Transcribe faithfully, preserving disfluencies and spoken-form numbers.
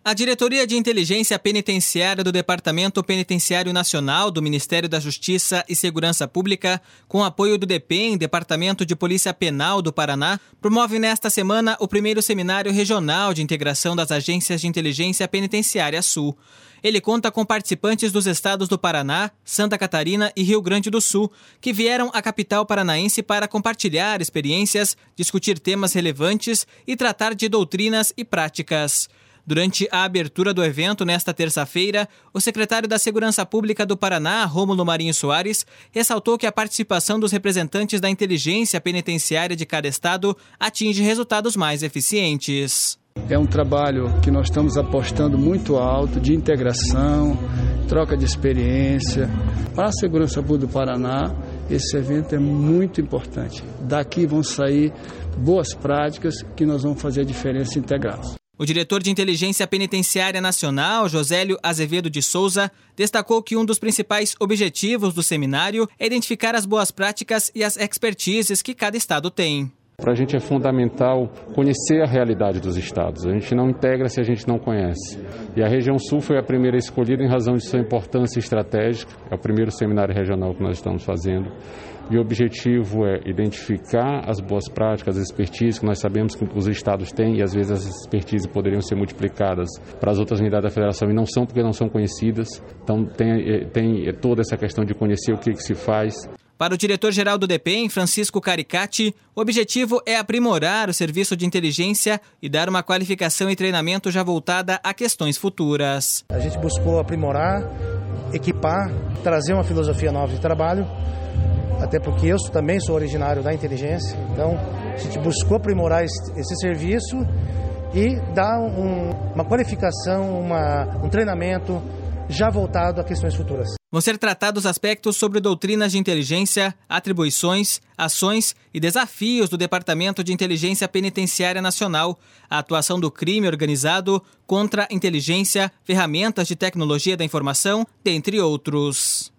A Diretoria de Inteligência Penitenciária do Departamento Penitenciário Nacional do Ministério da Justiça e Segurança Pública, com apoio do DEPEN, Departamento de Polícia Penal do Paraná, promove nesta semana o primeiro Seminário Regional de Integração das Agências de Inteligência Penitenciária Sul. Ele conta com participantes dos estados do Paraná, Santa Catarina e Rio Grande do Sul, que vieram à capital paranaense para compartilhar experiências, discutir temas relevantes e tratar de doutrinas e práticas. Durante a abertura do evento, nesta terça-feira, o secretário da Segurança Pública do Paraná, Rômulo Marinho Soares, ressaltou que a participação dos representantes da inteligência penitenciária de cada estado atinge resultados mais eficientes. É um trabalho que nós estamos apostando muito alto, de integração, troca de experiência. Para a Segurança Pública do Paraná, esse evento é muito importante. Daqui vão sair boas práticas que nós vamos fazer a diferença integrados. O diretor de Inteligência Penitenciária Nacional, Josélio Azevedo de Souza, destacou que um dos principais objetivos do seminário é identificar as boas práticas e as expertises que cada estado tem. Para a gente é fundamental conhecer a realidade dos estados. A gente não integra se a gente não conhece. E a região sul foi a primeira escolhida em razão de sua importância estratégica. É o primeiro seminário regional que nós estamos fazendo. E o objetivo é identificar as boas práticas, as expertises que nós sabemos que os estados têm, e às vezes essas expertises poderiam ser multiplicadas para as outras unidades da federação e não são porque não são conhecidas. Então tem, tem toda essa questão de conhecer o que, que se faz. Para o diretor-geral do DEPEN, Francisco Caricati, o objetivo é aprimorar o serviço de inteligência e dar uma qualificação e treinamento já voltada a questões futuras. A gente buscou aprimorar, equipar, trazer uma filosofia nova de trabalho, até porque eu também sou originário da inteligência, então a gente buscou aprimorar esse, esse serviço e dar um, uma qualificação, uma, um treinamento já voltado a questões futuras. Vão ser tratados aspectos sobre doutrinas de inteligência, atribuições, ações e desafios do Departamento de Inteligência Penitenciária Nacional, a atuação do crime organizado, contra a inteligência, ferramentas de tecnologia da informação, dentre outros.